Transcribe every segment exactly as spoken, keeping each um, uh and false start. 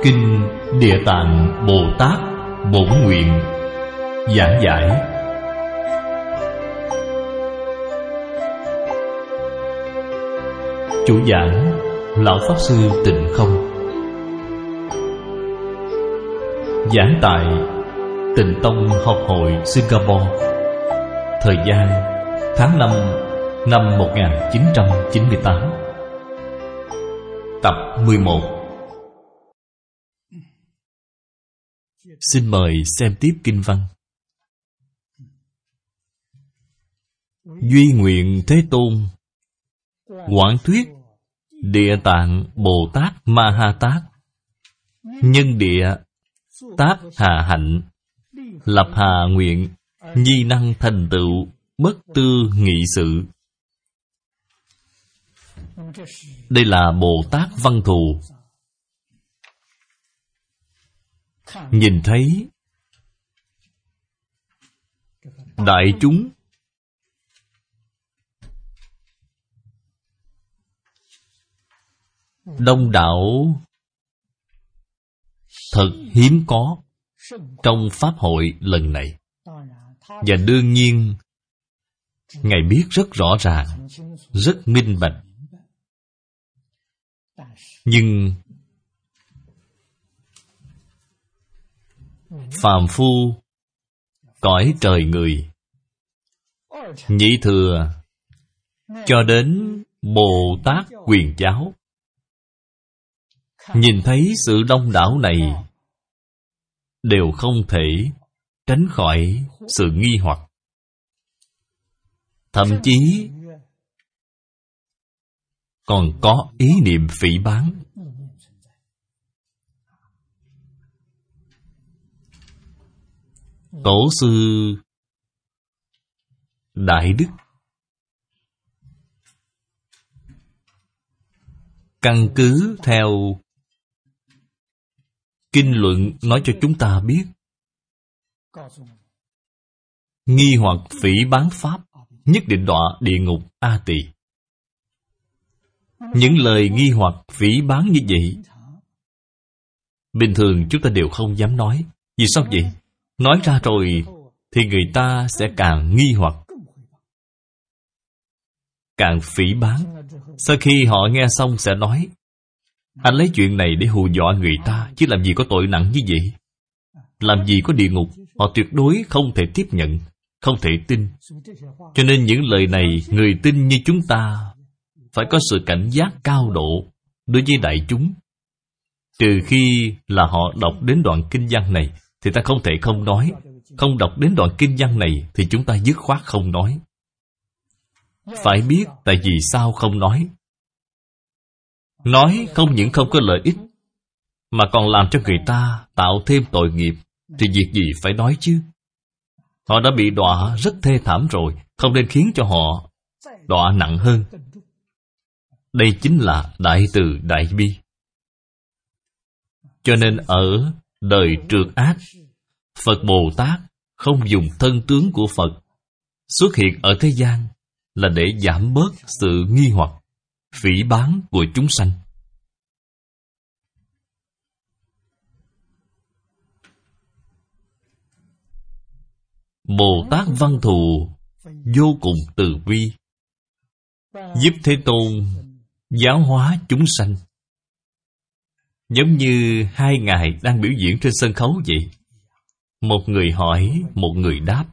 Kinh Địa Tạng Bồ Tát Bổn Nguyện giảng giải. Chủ giảng Lão Pháp Sư Tịnh Không. Giảng tại Tịnh Tông Học hội Singapore. Thời gian tháng năm năm một nghìn chín trăm chín mươi tám. Tập mười một. Xin mời xem tiếp kinh văn. Duy nguyện Thế Tôn quảng thuyết Địa Tạng Bồ Tát Ma Ha Tát nhân địa tác hà hạnh, lập hà nguyện, nhi năng thành tựu, bất tư nghị sự. Đây là Bồ Tát Văn Thù. Nhìn thấy đại chúng đông đảo thật hiếm có trong pháp hội lần này. Và đương nhiên Ngài biết rất rõ ràng, rất minh bạch. Nhưng phàm phu cõi trời người, nhị thừa cho đến Bồ Tát Quyền Giáo, nhìn thấy sự đông đảo này đều không thể tránh khỏi sự nghi hoặc. Thậm chí còn có ý niệm phỉ báng. Tổ sư Đại Đức căn cứ theo kinh luận nói cho chúng ta biết, nghi hoặc phỉ báng pháp nhất định đọa địa ngục A Tỳ. Những lời nghi hoặc phỉ báng như vậy bình thường chúng ta đều không dám nói. Vì sao vậy? Nói ra rồi thì người ta sẽ càng nghi hoặc, càng phỉ báng. Sau khi họ nghe xong sẽ nói: anh lấy chuyện này để hù dọa người ta, chứ làm gì có tội nặng như vậy. Làm gì có địa ngục. Họ tuyệt đối không thể tiếp nhận, không thể tin. Cho nên những lời này, người tin như chúng ta phải có sự cảnh giác cao độ đối với đại chúng. Trừ khi là họ đọc đến đoạn kinh văn này thì ta không thể không nói. Không đọc đến đoạn kinh văn này thì chúng ta dứt khoát không nói. Phải biết tại vì sao không nói. Nói không những không có lợi ích, mà còn làm cho người ta tạo thêm tội nghiệp, thì việc gì phải nói chứ. Họ đã bị đọa rất thê thảm rồi, không nên khiến cho họ đọa nặng hơn. Đây chính là đại từ đại bi. Cho nên ở đời trượt ác, Phật Bồ Tát không dùng thân tướng của Phật xuất hiện ở thế gian là để giảm bớt sự nghi hoặc, phỉ báng của chúng sanh. Bồ Tát Văn Thù vô cùng từ bi, giúp Thế Tôn giáo hóa chúng sanh. Giống như hai ngài đang biểu diễn trên sân khấu vậy. Một người hỏi, một người đáp.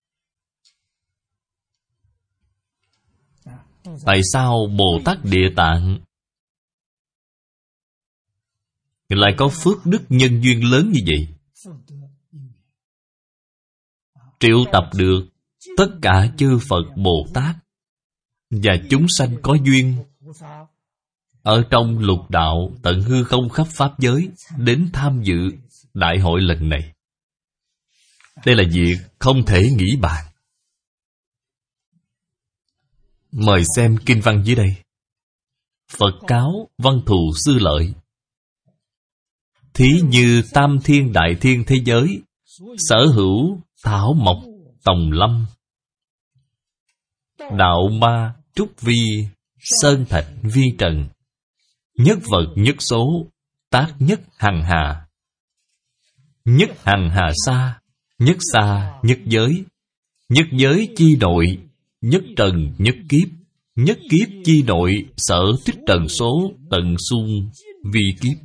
Tại sao Bồ Tát Địa Tạng lại có phước đức nhân duyên lớn như vậy? Triệu tập được tất cả chư Phật Bồ Tát và chúng sanh có duyên ở trong lục đạo tận hư không khắp pháp giới đến tham dự đại hội lần này. Đây là việc không thể nghĩ bàn. Mời xem kinh văn dưới đây. Phật cáo Văn Thù Sư Lợi: thí như tam thiên đại thiên thế giới, sở hữu thảo mộc tòng lâm, đạo ma trúc vi, sơn thạch vi trần, nhất vật nhất số, tác nhất hằng hà. Nhất hằng hà xa, nhất xa nhất giới. Nhất giới chi nội, nhất trần nhất kiếp. Nhất kiếp chi nội, sở tích trần số, tận xung vi kiếp.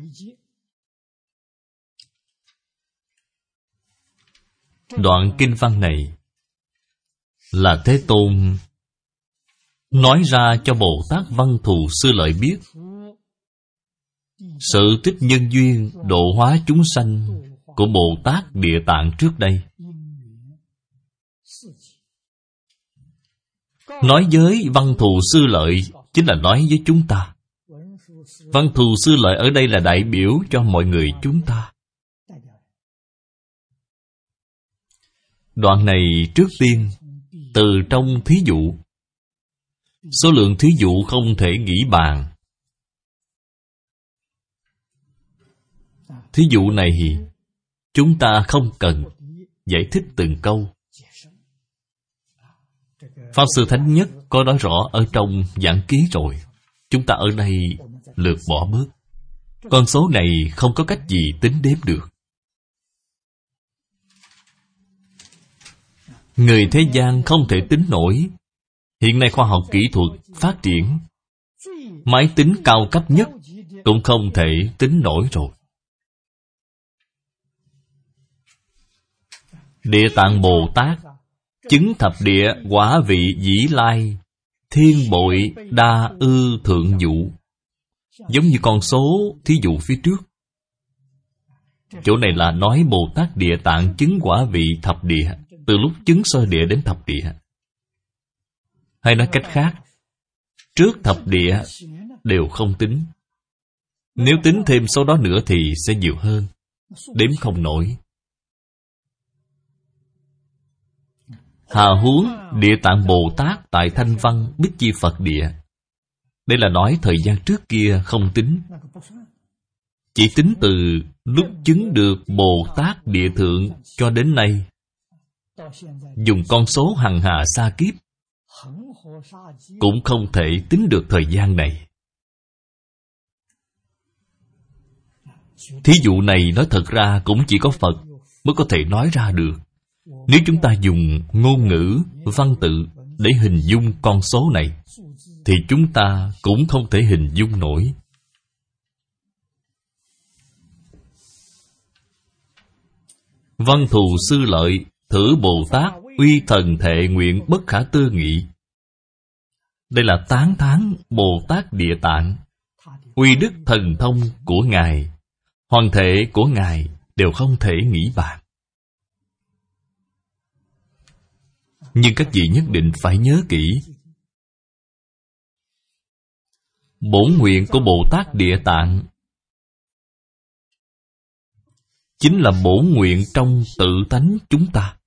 Đoạn kinh văn này là Thế Tôn nói ra cho Bồ Tát Văn Thù Sư Lợi biết sự tích nhân duyên độ hóa chúng sanh của Bồ Tát Địa Tạng trước đây. Nói với Văn Thù Sư Lợi chính là nói với chúng ta. Văn Thù Sư Lợi ở đây là đại biểu cho mọi người chúng ta. Đoạn này trước tiên từ trong thí dụ. Số lượng thí dụ không thể nghĩ bàn. Thí dụ này chúng ta không cần giải thích từng câu. Pháp Sư Thánh Nhất có nói rõ ở trong giảng ký rồi. Chúng ta ở đây lược bỏ bớt. Con số này không có cách gì tính đếm được. Người thế gian không thể tính nổi. Hiện nay khoa học kỹ thuật phát triển, máy tính cao cấp nhất cũng không thể tính nổi rồi. Địa Tạng Bồ Tát chứng thập địa quả vị dĩ lai, thiên bội đa ư thượng dụ. Giống như con số thí dụ phía trước. Chỗ này là nói Bồ Tát Địa Tạng chứng quả vị thập địa, từ lúc chứng sơ địa đến thập địa. Hay nói cách khác, trước thập địa đều không tính. Nếu tính thêm số đó nữa thì sẽ nhiều hơn, đếm không nổi. Hà huống Địa Tạng Bồ Tát tại Thanh Văn Bích Chi Phật Địa. Đây là nói thời gian trước kia không tính. Chỉ tính từ lúc chứng được Bồ Tát Địa Thượng cho đến nay. Dùng con số hằng hà sa kiếp cũng không thể tính được thời gian này. Thí dụ này nói thật ra cũng chỉ có Phật mới có thể nói ra được. Nếu chúng ta dùng ngôn ngữ, văn tự để hình dung con số này, thì chúng ta cũng không thể hình dung nổi. Văn Thù Sư Lợi thử Bồ Tát uy thần thệ nguyện bất khả tư nghị. Đây là tán thán Bồ Tát Địa Tạng. Uy đức thần thông của Ngài, hoàng thể của Ngài đều không thể nghĩ bàn. Nhưng các vị nhất định phải nhớ kỹ. Bổn nguyện của Bồ Tát Địa Tạng chính là bổn nguyện trong tự tánh chúng ta.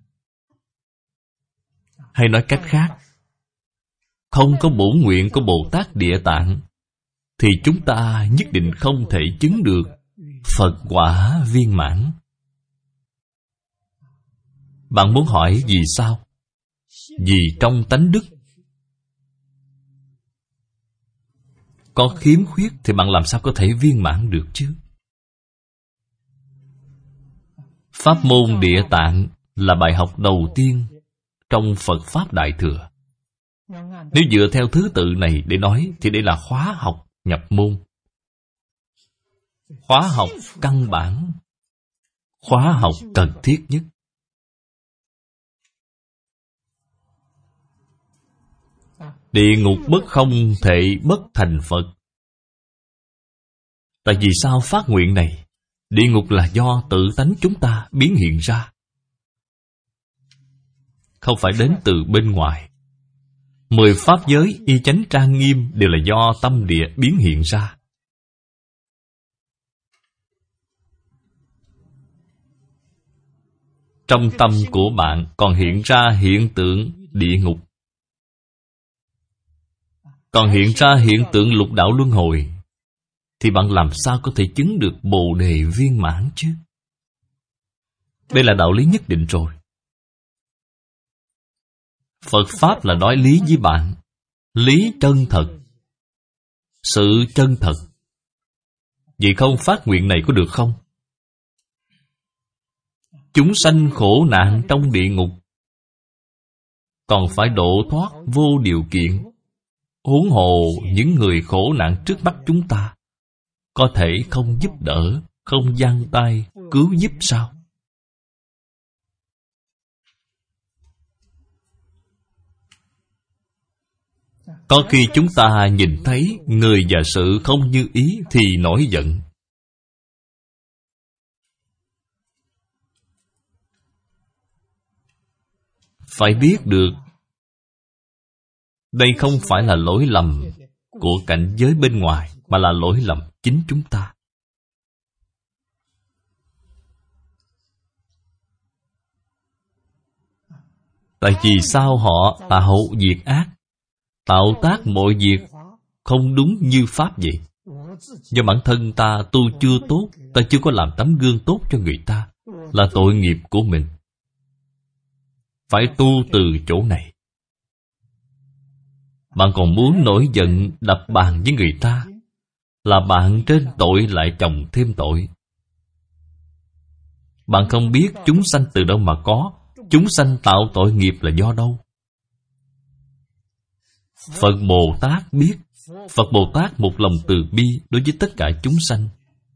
Hay nói cách khác, không có bổn nguyện của Bồ Tát Địa Tạng thì chúng ta nhất định không thể chứng được Phật quả viên mãn. Bạn muốn hỏi vì sao? Vì trong tánh đức có khiếm khuyết thì bạn làm sao có thể viên mãn được chứ? Pháp môn Địa Tạng là bài học đầu tiên trong Phật Pháp Đại Thừa. Nếu dựa theo thứ tự này để nói thì đây là khóa học nhập môn, khóa học căn bản, khóa học cần thiết nhất. Địa ngục bất không thể bất thành Phật. Tại vì sao phát nguyện này? Địa ngục là do tự tánh chúng ta biến hiện ra, không phải đến từ bên ngoài. Mười pháp giới y chánh trang nghiêm đều là do tâm địa biến hiện ra. Trong tâm của bạn còn hiện ra hiện tượng địa ngục, còn hiện ra hiện tượng lục đạo luân hồi, thì bạn làm sao có thể chứng được Bồ Đề viên mãn chứ? Đây là đạo lý nhất định rồi. Phật Pháp là nói lý với bạn, lý chân thật, sự chân thật. Vậy không phát nguyện này có được không? Chúng sanh khổ nạn trong địa ngục, còn phải độ thoát vô điều kiện. Huống hồ những người khổ nạn trước mắt chúng ta, có thể không giúp đỡ, không giang tay cứu giúp sao? Có khi chúng ta nhìn thấy người và sự không như ý thì nổi giận. Phải biết được, đây không phải là lỗi lầm của cảnh giới bên ngoài, mà là lỗi lầm chính chúng ta. Tại vì sao họ tạo việc ác, tạo tác mọi việc không đúng như Pháp vậy? Do bản thân ta tu chưa tốt, ta chưa có làm tấm gương tốt cho người ta, là tội nghiệp của mình. Phải tu từ chỗ này. Bạn còn muốn nổi giận đập bàn với người ta, là bạn trên tội lại chồng thêm tội. Bạn không biết chúng sanh từ đâu mà có, chúng sanh tạo tội nghiệp là do đâu. Phật Bồ Tát biết, Phật Bồ Tát một lòng từ bi đối với tất cả chúng sanh.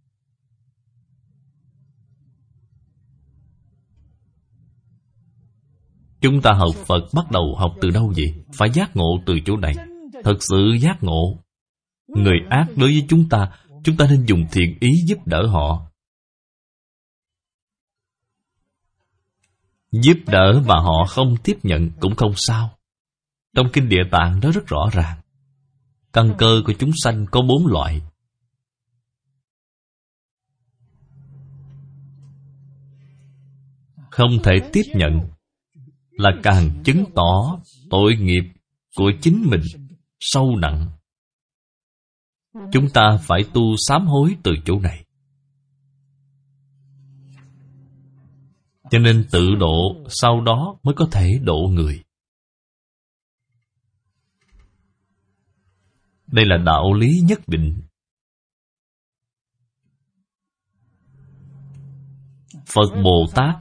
Chúng ta học Phật bắt đầu học từ đâu vậy? Phải giác ngộ từ chỗ này. Thật sự giác ngộ. Người ác đối với chúng ta, chúng ta nên dùng thiện ý giúp đỡ họ. Giúp đỡ mà họ không tiếp nhận cũng không sao. Trong Kinh Địa Tạng nói rất rõ ràng. Căn cơ của chúng sanh có bốn loại. Không thể tiếp nhận là càng chứng tỏ tội nghiệp của chính mình sâu nặng. Chúng ta phải tu sám hối từ chỗ này. Cho nên tự độ, sau đó mới có thể độ người. Đây là đạo lý nhất định. Phật Bồ Tát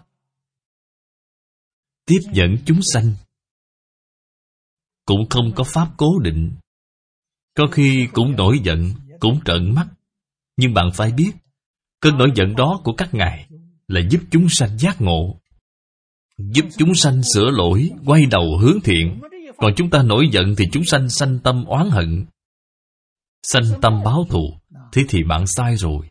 tiếp dẫn chúng sanh cũng không có pháp cố định. Có khi cũng nổi giận, cũng trợn mắt. Nhưng bạn phải biết, cơn nổi giận đó của các ngài là giúp chúng sanh giác ngộ, giúp chúng sanh sửa lỗi, quay đầu hướng thiện. Còn chúng ta nổi giận thì chúng sanh sanh tâm oán hận, sanh tâm báo thù. Thế thì bạn sai rồi.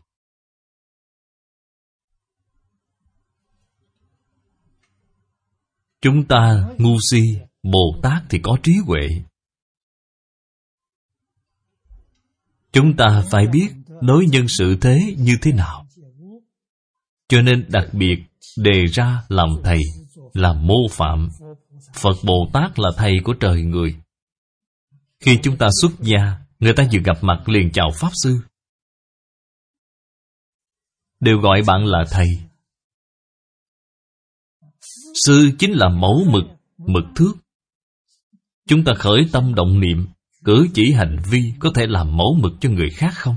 Chúng ta ngu si, Bồ Tát thì có trí huệ. Chúng ta phải biết đối nhân xử thế như thế nào. Cho nên đặc biệt đề ra làm thầy, làm mô phạm. Phật Bồ Tát là thầy của trời người. Khi chúng ta xuất gia, người ta vừa gặp mặt liền chào Pháp Sư, đều gọi bạn là thầy. Sư chính là mẫu mực, mực thước. Chúng ta khởi tâm động niệm, cử chỉ hành vi có thể làm mẫu mực cho người khác không?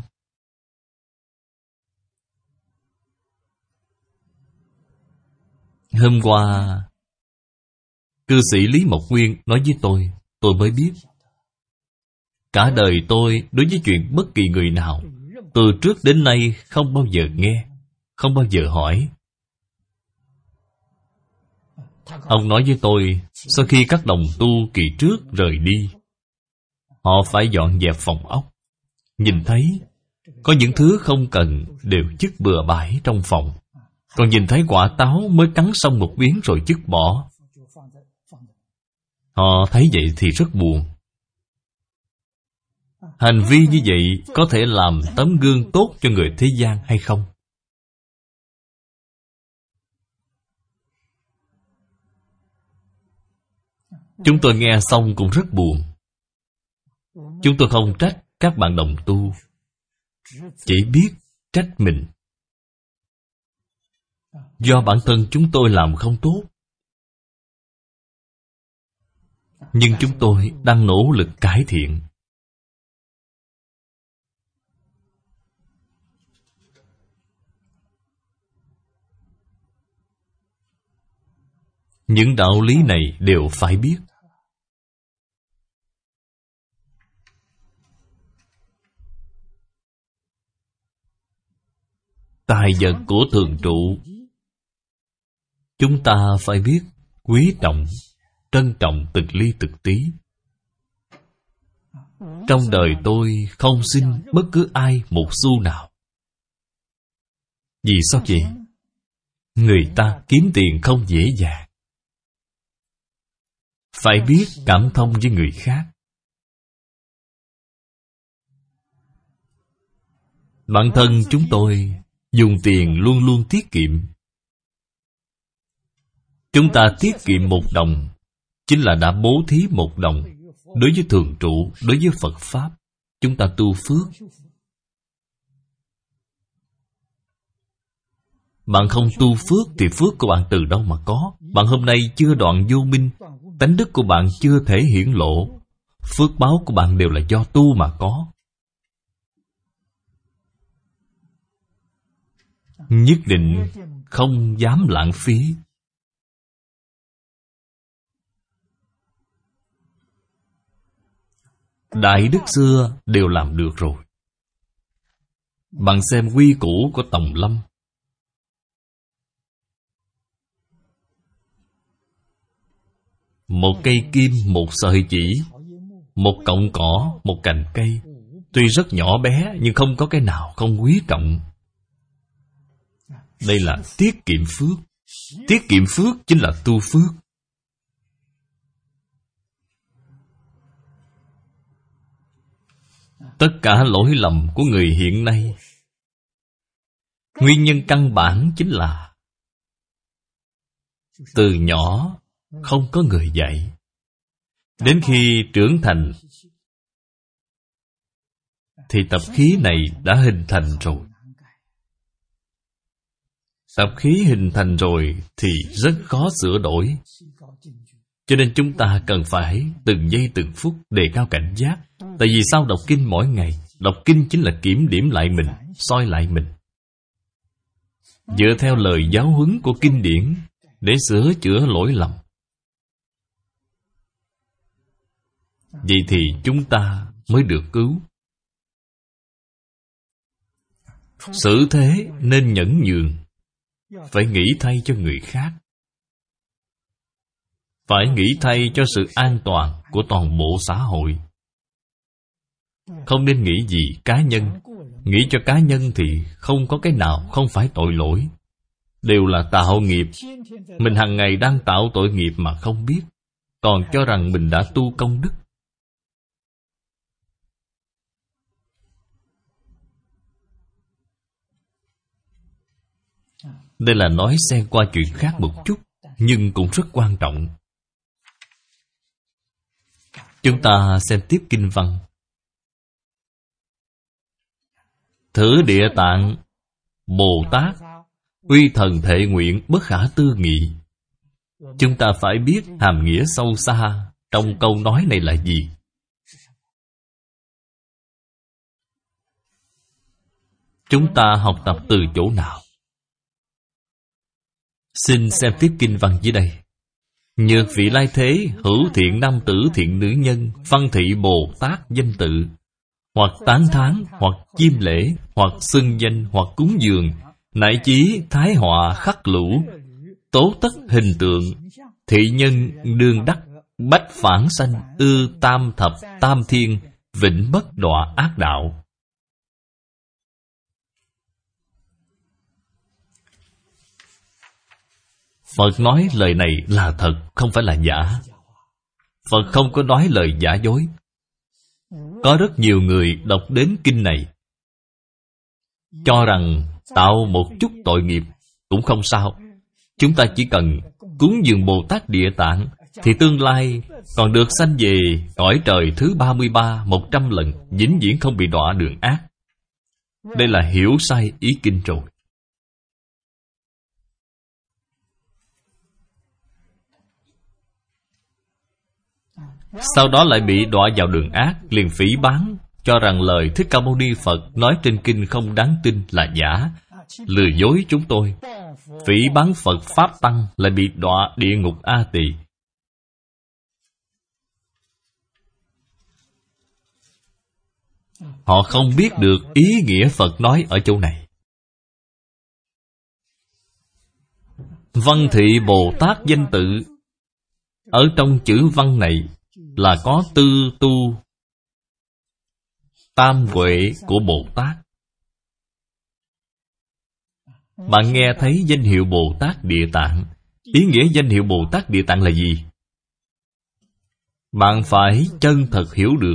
Hôm qua, cư sĩ Lý Mộc Nguyên nói với tôi, tôi mới biết. Cả đời tôi đối với chuyện bất kỳ người nào, từ trước đến nay không bao giờ nghe, không bao giờ hỏi. Ông nói với tôi, sau khi các đồng tu kỳ trước rời đi, họ phải dọn dẹp phòng ốc. Nhìn thấy có những thứ không cần đều vứt bừa bãi trong phòng, còn nhìn thấy quả táo mới cắn xong một miếng rồi vứt bỏ. Họ thấy vậy thì rất buồn. Hành vi như vậy có thể làm tấm gương tốt cho người thế gian hay không? Chúng tôi nghe xong cũng rất buồn. Chúng tôi không trách các bạn đồng tu, chỉ biết trách mình. Do bản thân chúng tôi làm không tốt. Nhưng chúng tôi đang nỗ lực cải thiện. Những đạo lý này đều phải biết. Tài vật của thường trụ, chúng ta phải biết quý trọng, trân trọng từng ly từng tí. Trong đời tôi không xin bất cứ ai một xu nào. Vì sao vậy? Người ta kiếm tiền không dễ dàng. Phải biết cảm thông với người khác. Bản thân chúng tôi dùng tiền luôn luôn tiết kiệm. Chúng ta tiết kiệm một đồng chính là đã bố thí một đồng. Đối với thường trụ, đối với Phật Pháp, chúng ta tu phước. Bạn không tu phước thì phước của bạn từ đâu mà có? Bạn hôm nay chưa đoạn vô minh, tánh đức của bạn chưa thể hiển lộ, phước báo của bạn đều là do tu mà có. Nhất định không dám lãng phí. Đại đức xưa đều làm được rồi. Bạn xem quy củ của Tòng Lâm. Một cây kim, một sợi chỉ, một cọng cỏ, một cành cây, tuy rất nhỏ bé nhưng không có cái nào không quý trọng. Đây là tiết kiệm phước. Tiết kiệm phước chính là tu phước. Tất cả lỗi lầm của người hiện nay, nguyên nhân căn bản chính là từ nhỏ không có người dạy. Đến khi trưởng thành thì tập khí này đã hình thành rồi. Tập khí hình thành rồi thì rất khó sửa đổi. Cho nên chúng ta cần phải từng giây từng phút đề cao cảnh giác. Tại vì sao đọc kinh mỗi ngày? Đọc kinh chính là kiểm điểm lại mình, soi lại mình, dựa theo lời giáo huấn của kinh điển để sửa chữa lỗi lầm. Vậy thì chúng ta mới được cứu. Xử thế nên nhẫn nhường, phải nghĩ thay cho người khác, phải nghĩ thay cho sự an toàn của toàn bộ xã hội. Không nên nghĩ gì cá nhân. Nghĩ cho cá nhân thì không có cái nào không phải tội lỗi, đều là tạo nghiệp. Mình hàng ngày đang tạo tội nghiệp mà không biết, còn cho rằng mình đã tu công đức. Đây là nói xen qua chuyện khác một chút, nhưng cũng rất quan trọng. Chúng ta xem tiếp kinh văn. Thử địa tạng, Bồ Tát, uy thần thệ nguyện bất khả tư nghị. Chúng ta phải biết hàm nghĩa sâu xa trong câu nói này là gì. Chúng ta học tập từ chỗ nào? Xin xem tiếp kinh văn dưới đây. Nhược vị lai thế, hữu thiện nam tử thiện nữ nhân, văn thị Bồ Tát danh tự, hoặc tán thán, hoặc chiêm lễ, hoặc xưng danh, hoặc cúng dường, nại chí thái họa khắc lũ, tố tất hình tượng, thị nhân đương đắc, bách phản sanh, ư tam thập tam thiên, vĩnh bất đọa ác đạo. Phật nói lời này là thật, không phải là giả. Phật không có nói lời giả dối. Có rất nhiều người đọc đến kinh này cho rằng tạo một chút tội nghiệp cũng không sao. Chúng ta chỉ cần cúng dường Bồ Tát Địa Tạng thì tương lai còn được sanh về cõi trời thứ ba mươi ba một trăm lần, vĩnh viễn không bị đọa đường ác. Đây là hiểu sai ý kinh rồi. Sau đó lại bị đọa vào đường ác, liền phỉ báng, cho rằng lời Thích Ca Mâu Ni Phật nói trên kinh không đáng tin, là giả, lừa dối chúng tôi. phỉ báng Phật Pháp Tăng lại bị đọa địa ngục A Tỳ. Họ không biết được ý nghĩa Phật nói ở chỗ này. Văn Thị Bồ Tát danh tự, ở trong chữ văn này là có tư tu tam huệ của Bồ Tát. Bạn nghe thấy danh hiệu Bồ Tát Địa Tạng. Ý nghĩa danh hiệu Bồ Tát Địa Tạng là gì? Bạn phải chân thật hiểu được.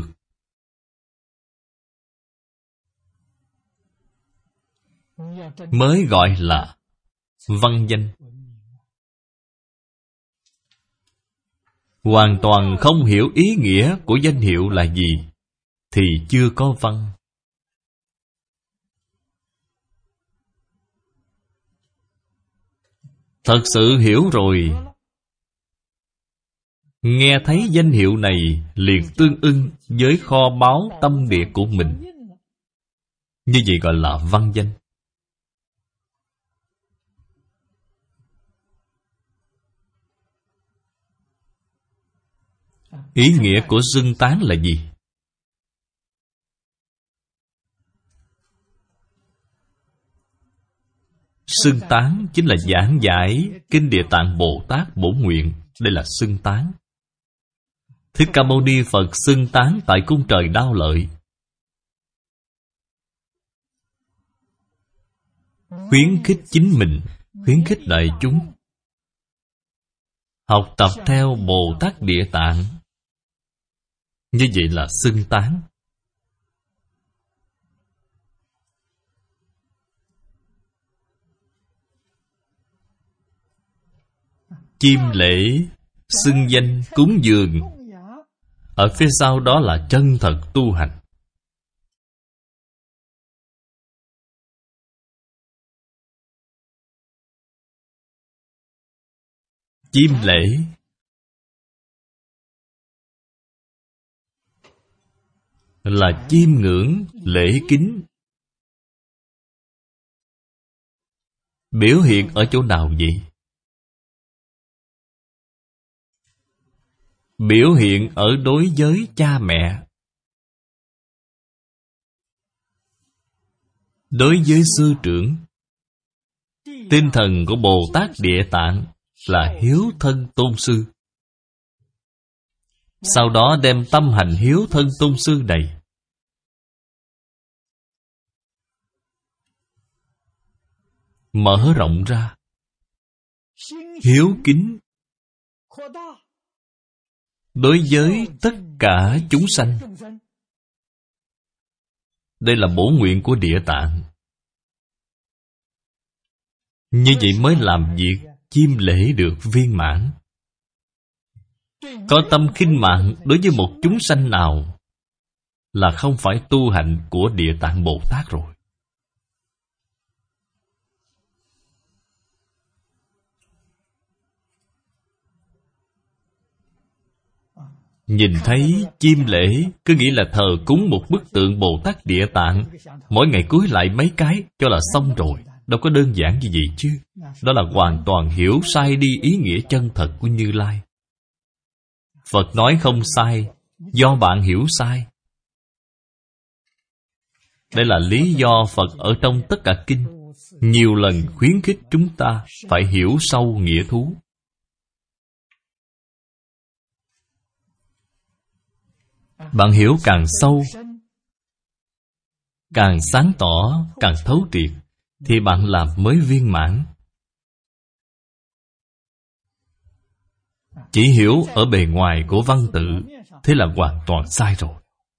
Mới gọi là văn danh. Hoàn toàn không hiểu ý nghĩa của danh hiệu là gì thì chưa có văn. Thật sự hiểu rồi, nghe thấy danh hiệu này liền tương ưng với kho báu tâm địa của mình. Như vậy gọi là văn danh. Ý nghĩa của xưng tán là gì? Xưng tán chính là giảng giải Kinh Địa Tạng Bồ Tát Bổn Nguyện. Đây là xưng tán. Thích Ca Mâu Ni Phật xưng tán tại cung trời Đao Lợi. Khuyến khích chính mình, khuyến khích đại chúng học tập theo Bồ Tát Địa Tạng. Như vậy là xưng tán. Chiêm lễ, xưng danh, cúng dường, ở phía sau đó là chân thật tu hành. Chiêm lễ là chiêm ngưỡng, lễ kính. Biểu hiện ở chỗ nào vậy? Biểu hiện ở đối với cha mẹ, đối với sư trưởng. Tinh thần của Bồ Tát Địa Tạng là hiếu thân tôn sư. Sau đó đem tâm hành hiếu thân tôn sư này mở rộng ra, hiếu kính đối với tất cả chúng sanh. Đây là bổn nguyện của Địa Tạng. Như vậy mới làm việc chiêm lễ được viên mãn. Có tâm khinh mạn đối với một chúng sanh nào là không phải tu hành của Địa Tạng Bồ Tát rồi. Nhìn thấy chiêm lễ cứ nghĩ là thờ cúng một bức tượng Bồ Tát Địa Tạng, mỗi ngày cúi lại mấy cái cho là xong rồi. Đâu có đơn giản như vậy chứ. Đó là hoàn toàn hiểu sai đi ý nghĩa chân thật của Như Lai. Phật nói không sai, do bạn hiểu sai. Đây là lý do Phật ở trong tất cả kinh nhiều lần khuyến khích chúng ta phải hiểu sâu nghĩa thú. Bạn hiểu càng sâu, càng sáng tỏ, càng thấu triệt, thì bạn làm mới viên mãn. Chỉ hiểu ở bề ngoài của văn tự, thế là hoàn toàn sai rồi.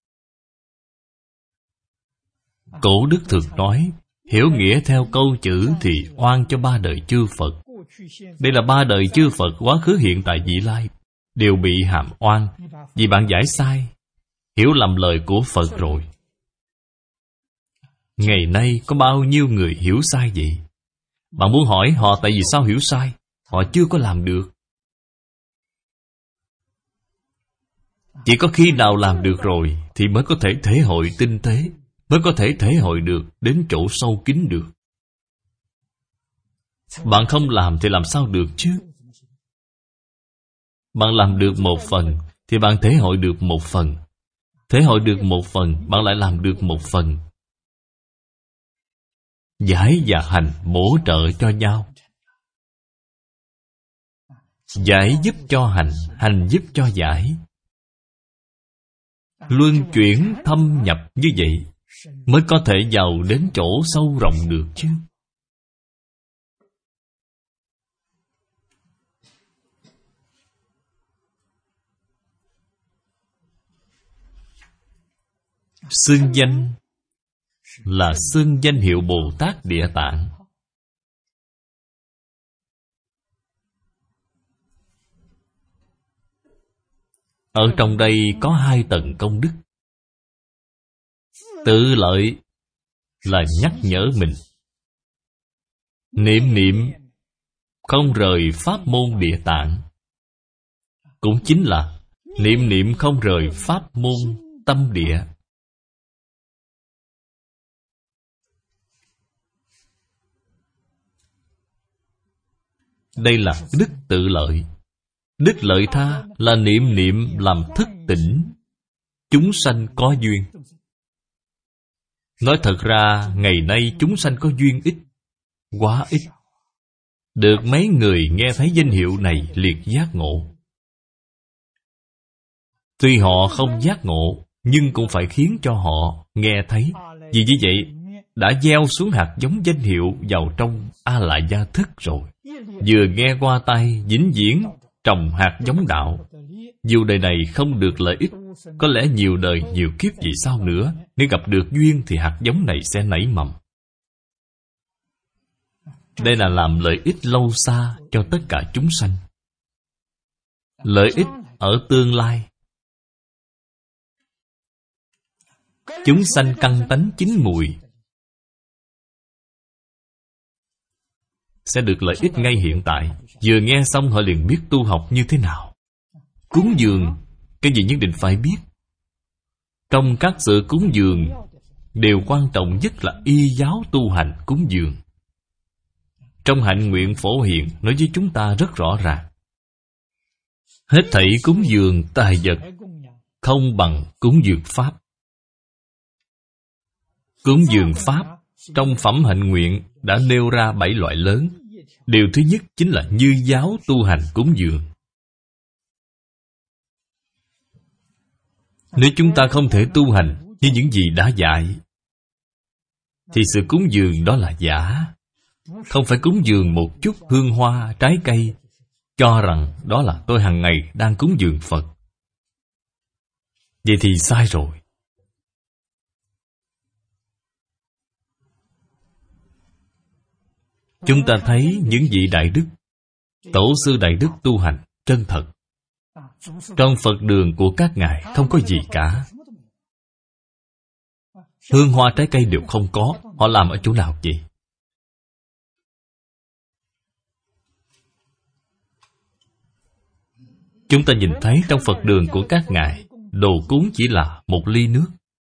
Cổ đức thường nói, hiểu nghĩa theo câu chữ thì oan cho ba đời chư Phật. Đây là ba đời chư Phật quá khứ hiện tại vị lai đều bị hàm oan vì bạn giải sai, hiểu lầm lời của Phật rồi. Ngày nay có bao nhiêu người hiểu sai vậy? Bạn muốn hỏi họ tại vì sao hiểu sai? Họ chưa có làm được. Chỉ có khi nào làm được rồi thì mới có thể thể hội tinh tế, mới có thể thể hội được đến chỗ sâu kín được. Bạn không làm thì làm sao được chứ? Bạn làm được một phần thì bạn thể hội được một phần. Thể hội được một phần, bạn lại làm được một phần. Giải và hành bổ trợ cho nhau. Giải giúp cho hành, hành giúp cho giải. Luân chuyển thâm nhập như vậy mới có thể vào đến chỗ sâu rộng được chứ. Xưng danh là xưng danh hiệu Bồ Tát Địa Tạng. Ở trong đây có hai tầng công đức. Tự lợi là nhắc nhở mình, niệm niệm không rời pháp môn Địa Tạng, cũng chính là niệm niệm không rời pháp môn tâm địa. Đây là đức tự lợi. Đức lợi tha là niệm niệm làm thức tỉnh chúng sanh có duyên. Nói thật ra, ngày nay chúng sanh có duyên ít, quá ít. Được mấy người nghe thấy danh hiệu này liệt giác ngộ. Tuy họ không giác ngộ, nhưng cũng phải khiến cho họ nghe thấy. Vì như vậy, đã gieo xuống hạt giống danh hiệu vào trong A-lại gia thức rồi. Vừa nghe qua tai, vĩnh viễn trồng hạt giống đạo. Dù đời này không được lợi ích, có lẽ nhiều đời nhiều kiếp về sau nữa, nếu gặp được duyên thì hạt giống này sẽ nảy mầm. Đây là làm lợi ích lâu xa cho tất cả chúng sanh. Lợi ích ở tương lai. Chúng sanh căn tánh chín mùi sẽ được lợi ích ngay hiện tại. Vừa nghe xong họ liền biết tu học như thế nào. Cúng dường, cái gì nhất định phải biết. Trong các sự cúng dường, điều quan trọng nhất là y giáo tu hành cúng dường. Trong hạnh nguyện phổ hiền nói với chúng ta rất rõ ràng. Hết thảy cúng dường tài vật không bằng cúng dường pháp. Cúng dường pháp trong phẩm hạnh nguyện đã nêu ra bảy loại lớn. Điều thứ nhất chính là như giáo tu hành cúng dường. Nếu chúng ta không thể tu hành như những gì đã dạy, thì sự cúng dường đó là giả. Không phải cúng dường một chút hương hoa, trái cây, cho rằng đó là tôi hàng ngày đang cúng dường Phật. Vậy thì sai rồi. Chúng ta thấy những vị đại đức, tổ sư đại đức tu hành chân thật. Trong Phật đường của các ngài không có gì cả. Hương hoa trái cây đều không có. Họ làm ở chỗ nào vậy? Chúng ta nhìn thấy trong Phật đường của các ngài, đồ cúng chỉ là một ly nước,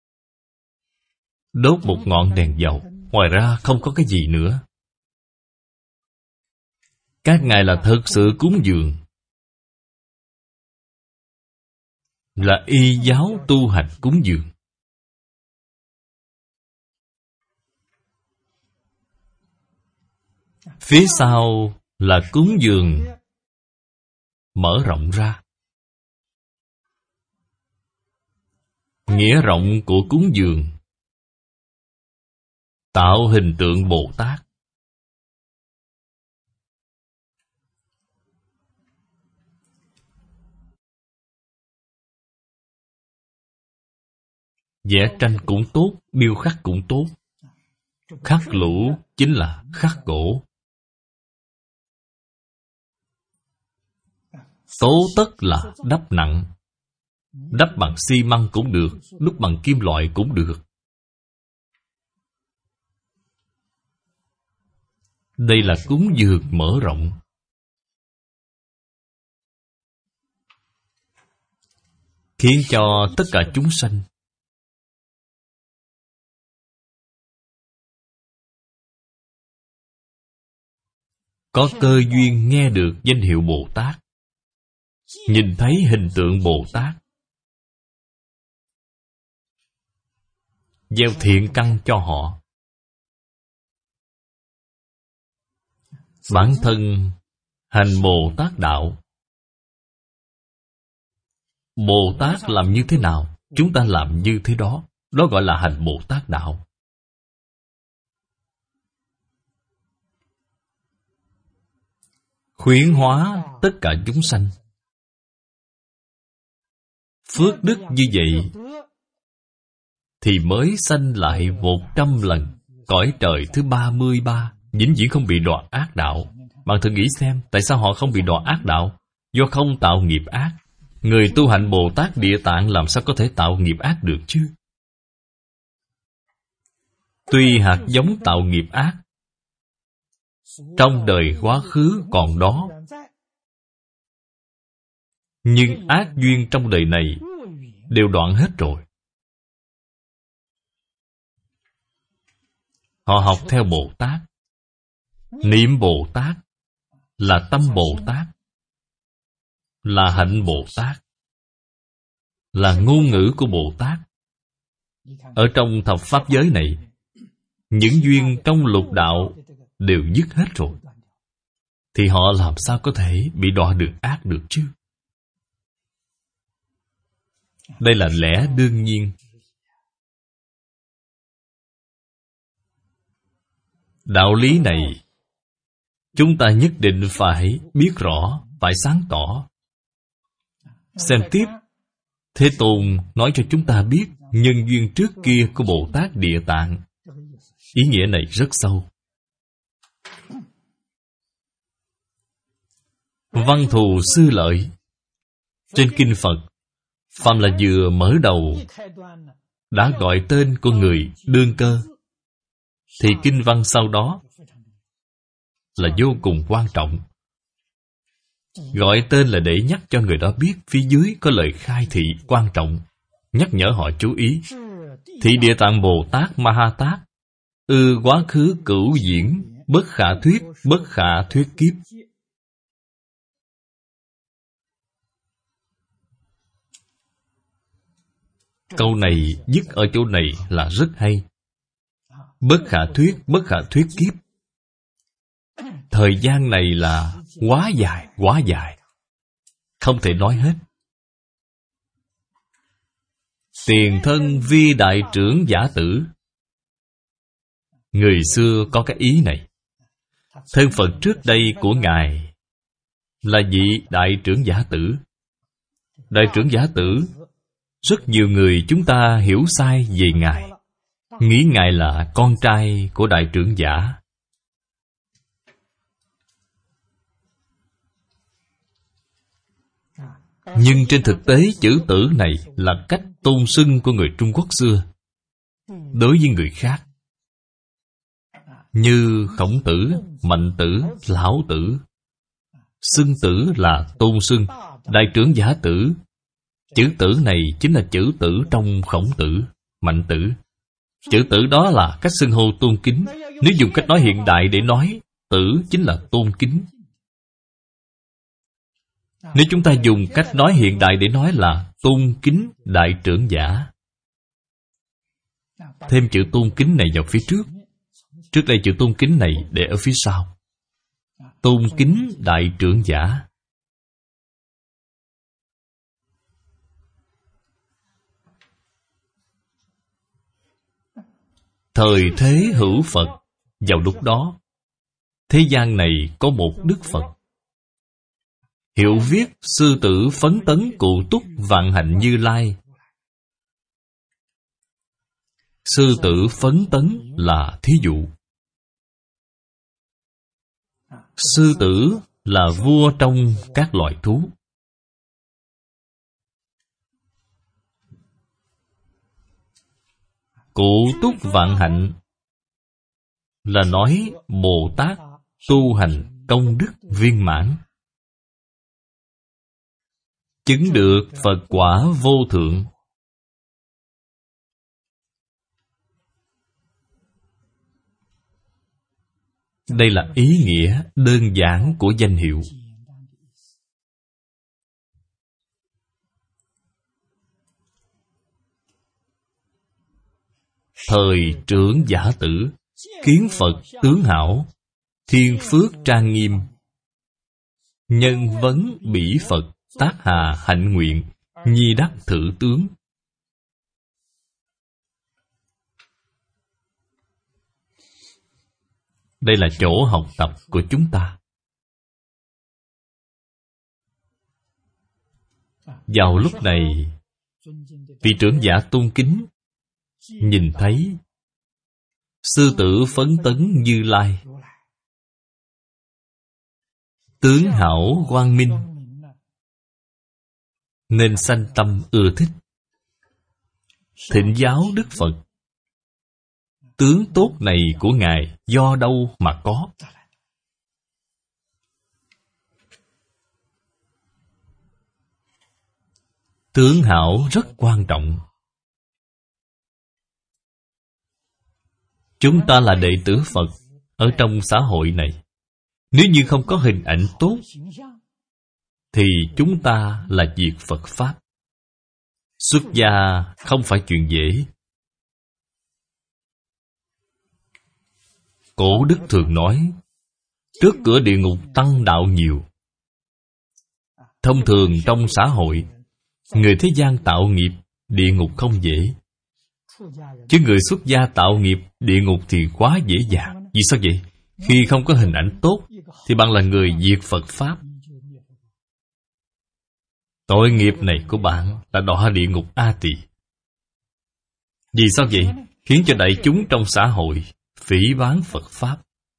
đốt một ngọn đèn dầu. Ngoài ra không có cái gì nữa. Các ngài là thực sự cúng dường, là y giáo tu hành cúng dường. Phía sau là cúng dường mở rộng ra. Nghĩa rộng của cúng dường tạo hình tượng Bồ Tát. Vẽ tranh cũng tốt, điêu khắc cũng tốt. Khắc lũ chính là khắc gỗ. Tố tất là đắp nặng. Đắp bằng xi măng cũng được, đúc bằng kim loại cũng được. Đây là cúng dường mở rộng. Khiến cho tất cả chúng sanh có cơ duyên nghe được danh hiệu Bồ Tát, nhìn thấy hình tượng Bồ Tát, gieo thiện căn cho họ. Bản thân hành Bồ Tát đạo. Bồ Tát làm như thế nào, chúng ta làm như thế đó. Đó gọi là hành Bồ Tát đạo. Khuyến hóa tất cả chúng sanh. Phước đức như vậy thì mới sanh lại một trăm lần cõi trời thứ ba mươi ba, vĩnh viễn không bị đọa ác đạo. Bạn thử nghĩ xem, tại sao họ không bị đọa ác đạo? Do không tạo nghiệp ác. Người tu hành Bồ Tát Địa Tạng làm sao có thể tạo nghiệp ác được chứ? Tuy hạt giống tạo nghiệp ác trong đời quá khứ còn đó, nhưng ác duyên trong đời này đều đoạn hết rồi. Họ học theo Bồ Tát. Niệm Bồ Tát là tâm Bồ Tát, là hạnh Bồ Tát, là ngôn ngữ của Bồ Tát. Ở trong thập pháp giới này, những duyên trong lục đạo đều dứt hết rồi, thì họ làm sao có thể bị đọa được ác được chứ? Đây là lẽ đương nhiên. Đạo lý này chúng ta nhất định phải biết rõ, phải sáng tỏ. Xem tiếp, Thế Tôn nói cho chúng ta biết nhân duyên trước kia của Bồ Tát Địa Tạng. Ý nghĩa này rất sâu. Văn thù sư lợi. Trên kinh Phật, phàm là vừa mở đầu đã gọi tên của người đương cơ, thì kinh văn sau đó là vô cùng quan trọng. Gọi tên là để nhắc cho người đó biết phía dưới có lời khai thị quan trọng, nhắc nhở họ chú ý. Thị Địa Tạng Bồ Tát Ma Ha Tát, ư quá khứ cửu diễn, bất khả thuyết, bất khả thuyết kiếp. Câu này dứt ở chỗ này là rất hay. Bất khả thuyết, bất khả thuyết kiếp. Thời gian này là quá dài, quá dài, không thể nói hết. Tiền thân vi đại trưởng giả tử. Người xưa có cái ý này. Thân phận trước đây của Ngài là vị đại trưởng giả tử. Đại trưởng giả tử, rất nhiều người chúng ta hiểu sai về Ngài, nghĩ Ngài là con trai của đại trưởng giả. Nhưng trên thực tế chữ tử này là cách tôn xưng của người Trung Quốc xưa đối với người khác. Như Khổng Tử, Mạnh Tử, Lão Tử. Xưng tử là tôn xưng. Đại trưởng giả tử, chữ tử này chính là chữ tử trong Khổng Tử, Mạnh Tử. Chữ tử đó là cách xưng hô tôn kính. Nếu dùng cách nói hiện đại để nói, tử chính là tôn kính. Nếu chúng ta dùng cách nói hiện đại để nói là tôn kính đại trưởng giả, thêm chữ tôn kính này vào phía trước. Trước đây chữ tôn kính này để ở phía sau. Tôn kính đại trưởng giả. Thời thế hữu Phật. Vào lúc đó, thế gian này có một Đức Phật. Hiệu viết sư tử phấn tấn cụ túc vạn hạnh Như Lai. Sư tử phấn tấn là thí dụ. Sư tử là vua trong các loài thú. Cụ túc vạn hạnh là nói Bồ Tát tu hành công đức viên mãn, chứng được Phật quả vô thượng. Đây là ý nghĩa đơn giản của danh hiệu. Thời trưởng giả tử, kiến Phật tướng hảo, thiên phước trang nghiêm, nhân vấn bỉ Phật, tác hà hạnh nguyện, nhi đắc thử tướng. Đây là chỗ học tập của chúng ta. Vào lúc này, vị trưởng giả tôn kính nhìn thấy sư tử phấn tấn Như Lai, tướng hảo quang minh, nên sanh tâm ưa thích, thỉnh giáo Đức Phật. Tướng tốt này của Ngài do đâu mà có? Tướng hảo rất quan trọng. Chúng ta là đệ tử Phật ở trong xã hội này. Nếu như không có hình ảnh tốt, thì chúng ta là diệt Phật Pháp. Xuất gia không phải chuyện dễ. Cổ đức thường nói, trước cửa địa ngục tăng đạo nhiều. Thông thường trong xã hội, người thế gian tạo nghiệp, địa ngục không dễ. Chứ người xuất gia tạo nghiệp, địa ngục thì quá dễ dàng. Vì sao vậy? Khi không có hình ảnh tốt, thì bạn là người diệt Phật Pháp. Tội nghiệp này của bạn là đọa địa ngục A Tỳ. Vì sao vậy? Khiến cho đại chúng trong xã hội phỉ báng Phật Pháp.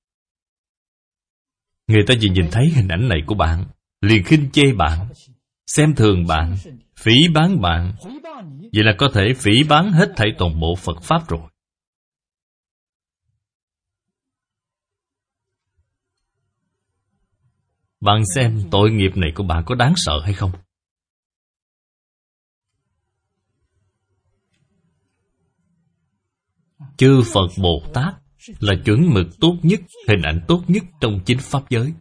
Người ta chỉ nhìn thấy hình ảnh này của bạn, liền khinh chê bạn, xem thường bạn, phỉ báng bạn. Vậy là có thể phỉ báng hết thảy toàn bộ Phật Pháp rồi. Bạn xem tội nghiệp này của bạn có đáng sợ hay không? Chư Phật Bồ Tát là chuẩn mực tốt nhất, hình ảnh tốt nhất trong chính Pháp giới.